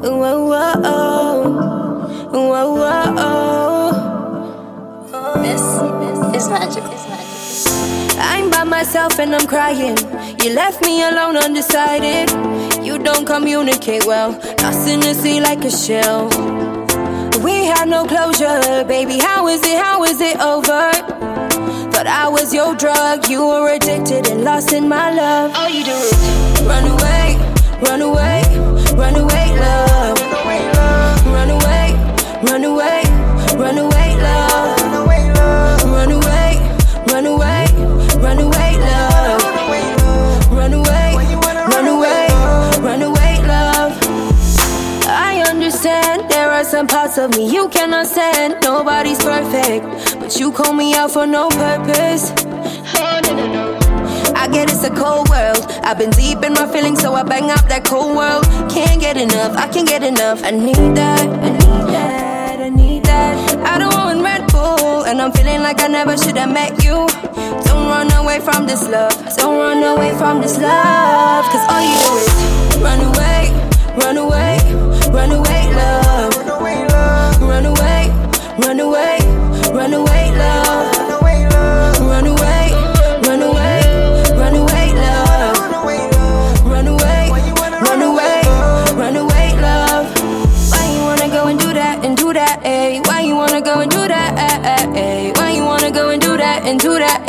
Whoa, whoa, whoa, whoa. This is magic. I'm by myself and I'm crying. You left me alone undecided. You don't communicate well. Lost in the sea like a shell. We had no closure, baby. How is it over? Thought I was your drug. You were addicted and lost in my love. All you do is run away, run away, run away, love. Run away, run away, run away, love. Run away, run away, run away, love. Run away, run away, run away, love. I understand there are some parts of me you cannot stand. Nobody's perfect, but you call me out for no purpose. oh, no. I get it's a cold world. I've been deep in my feelings, so I bang up that cold world. Can't get enough, I can't get enough. I need that, I need that, I need that. I don't want Red Bull, and I'm feeling like I never should have met you. Don't run away from this love, don't run away from this love. Cause all you do is run away, run away, run away, love. Run away, run away, run away, love. Run away, run away, run away, love. Run away, run away, run away, love. Why you wanna go and do that, eh? Why you wanna go and do that, eh? Why you wanna go and do that,